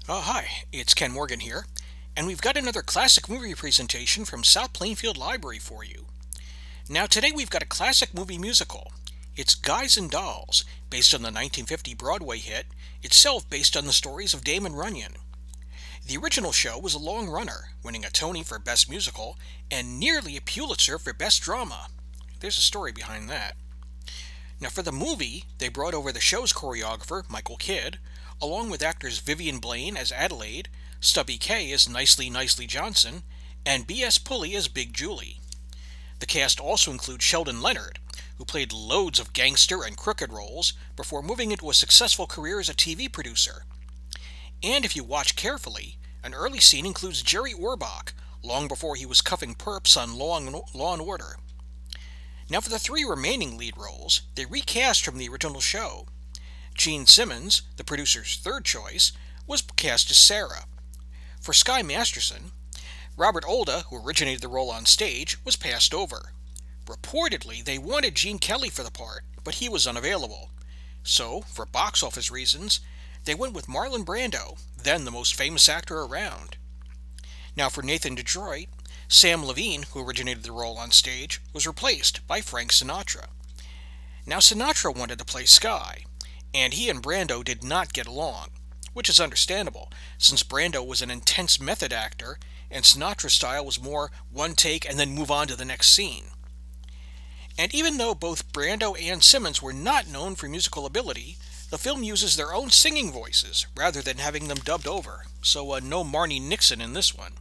Hi, it's Ken Morgan here, and we've got another classic movie presentation from South Plainfield Library for you. Now, today we've got a classic movie musical. It's Guys and Dolls, based on the 1950 Broadway hit, itself based on the stories of Damon Runyon. The original show was a long runner, winning a Tony for Best Musical and nearly a Pulitzer for Best Drama. There's a story behind that. Now, for the movie, they brought over the show's choreographer, Michael Kidd, along with actors Vivian Blaine as Adelaide, Stubby Kaye as Nicely Nicely Johnson, and B.S. Pulley as Big Julie. The cast also includes Sheldon Leonard, who played loads of gangster and crooked roles before moving into a successful career as a TV producer. And if you watch carefully, an early scene includes Jerry Orbach, long before he was cuffing perps on Law and Order. Now, for the three remaining lead roles, they recast from the original show. Gene Simmons, the producer's third choice, was cast as Sarah. For Sky Masterson, Robert Olda, who originated the role on stage, was passed over. Reportedly, they wanted Gene Kelly for the part, but he was unavailable. So, for box office reasons, they went with Marlon Brando, then the most famous actor around. Now, for Nathan Detroit, Sam Levine, who originated the role on stage, was replaced by Frank Sinatra. Now, Sinatra wanted to play Sky, and he and Brando did not get along, which is understandable, since Brando was an intense method actor and Sinatra's style was more one take and then move on to the next scene. And even though both Brando and Simmons were not known for musical ability, the film uses their own singing voices rather than having them dubbed over, so no Marni Nixon in this one.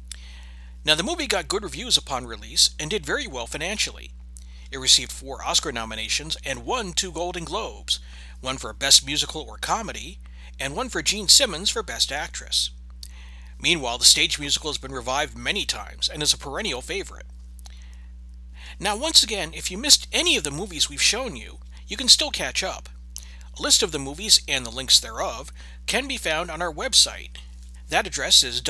Now, the movie got good reviews upon release and did very well financially. It received 4 Oscar nominations and won 2 Golden Globes, one for Best Musical or Comedy, and one for Gene Simmons for Best Actress. Meanwhile, the stage musical has been revived many times and is a perennial favorite. Now, once again, if you missed any of the movies we've shown you, you can still catch up. A list of the movies and the links thereof can be found on our website. That address is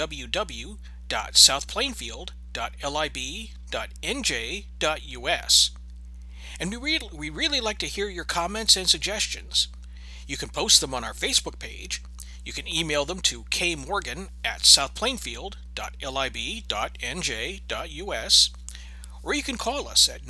www.southplainfield.lib.nj.us. And we really like to hear your comments and suggestions. You can post them on our Facebook page. You can email them to kmorgan@southplainfield.lib.nj.us, or you can call us at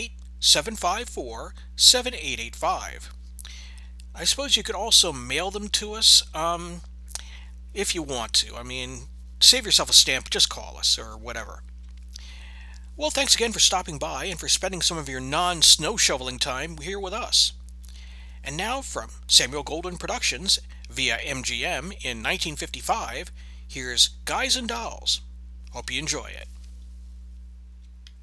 908-754-7885. I suppose you could also mail them to us if you want to. Save yourself a stamp, just call us or whatever. Well, thanks again for stopping by and for spending some of your non-snow shoveling time here with us. And now, from Samuel Goldwyn Productions via MGM in 1955, here's Guys and Dolls. Hope you enjoy it.